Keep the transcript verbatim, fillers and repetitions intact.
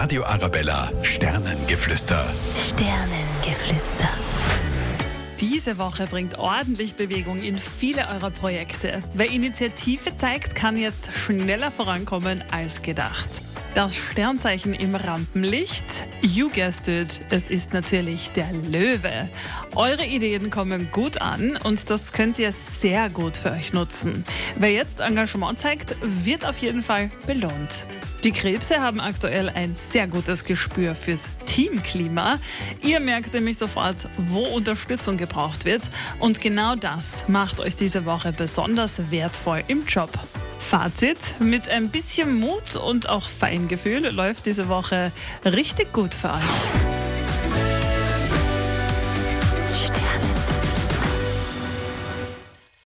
Radio Arabella Sternengeflüster. Sternengeflüster. Diese Woche bringt ordentlich Bewegung in viele eurer Projekte. Wer Initiative zeigt, kann jetzt schneller vorankommen als gedacht. Das Sternzeichen im Rampenlicht? You guessed it, es ist natürlich der Löwe. Eure Ideen kommen gut an und das könnt ihr sehr gut für euch nutzen. Wer jetzt Engagement zeigt, wird auf jeden Fall belohnt. Die Krebse haben aktuell ein sehr gutes Gespür fürs Teamklima. Ihr merkt nämlich sofort, wo Unterstützung gebraucht wird. Und genau das macht euch diese Woche besonders wertvoll im Job. Fazit: Mit ein bisschen Mut und auch Feingefühl läuft diese Woche richtig gut für euch.